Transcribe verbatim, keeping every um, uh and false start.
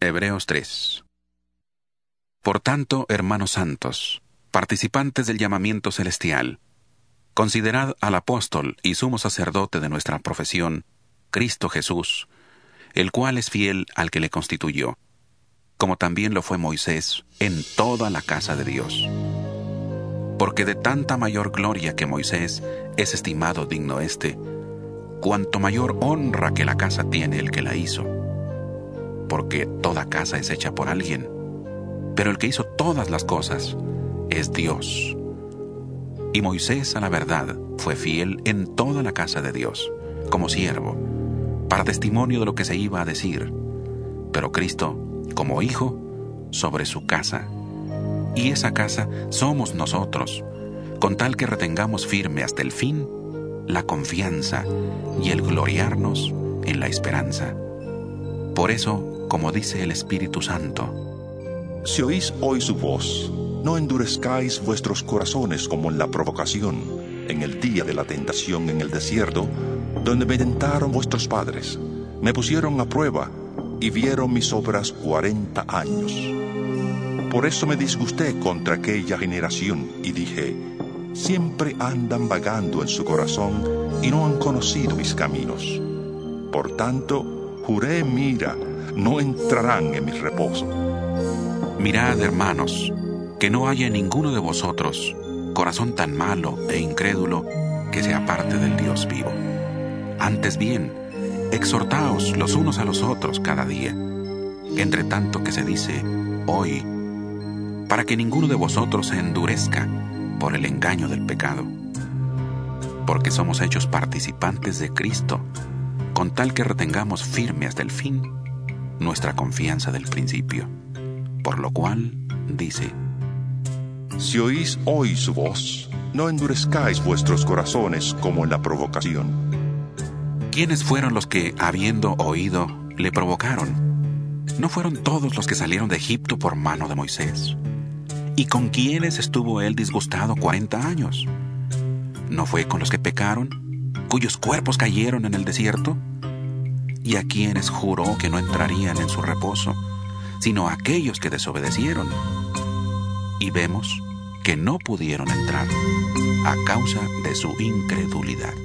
Hebreos tres. Por tanto, hermanos santos, participantes del llamamiento celestial, considerad al apóstol y sumo sacerdote de nuestra profesión, Cristo Jesús, el cual es fiel al que le constituyó, como también lo fue Moisés en toda la casa de Dios. Porque de tanta mayor gloria que Moisés es estimado digno éste, cuanto mayor honra que la casa tiene el que la hizo. Porque toda casa es hecha por alguien, pero el que hizo todas las cosas es Dios. Y Moisés, a la verdad, fue fiel en toda la casa de Dios, como siervo, para testimonio de lo que se iba a decir, pero Cristo, como hijo, sobre su casa. Y esa casa somos nosotros, con tal que retengamos firme hasta el fin la confianza y el gloriarnos en la esperanza. Por eso, como dice el Espíritu Santo: Si oís hoy su voz, no endurezcáis vuestros corazones como en la provocación, en el día de la tentación en el desierto, donde me tentaron vuestros padres, me pusieron a prueba y vieron mis obras cuarenta años. Por eso me disgusté contra aquella generación y dije: siempre andan vagando en su corazón y no han conocido mis caminos. Por tanto, juré en mi ira, no entrarán en mi reposo. Mirad, hermanos, que no haya en ninguno de vosotros corazón tan malo e incrédulo que se aparte del Dios vivo. Antes bien, exhortaos los unos a los otros cada día, entre tanto que se dice hoy, para que ninguno de vosotros se endurezca por el engaño del pecado. Porque somos hechos participantes de Cristo, con tal que retengamos firme hasta el fin nuestra confianza del principio. Por lo cual, dice: Si oís hoy su voz, no endurezcáis vuestros corazones como en la provocación. ¿Quiénes fueron los que, habiendo oído, le provocaron? ¿No fueron todos los que salieron de Egipto por mano de Moisés? ¿Y con quiénes estuvo él disgustado cuarenta años? ¿No fue con los que pecaron, cuyos cuerpos cayeron en el desierto? ¿Y a quienes juró que no entrarían en su reposo, sino a aquellos que desobedecieron? Y vemos que no pudieron entrar a causa de su incredulidad.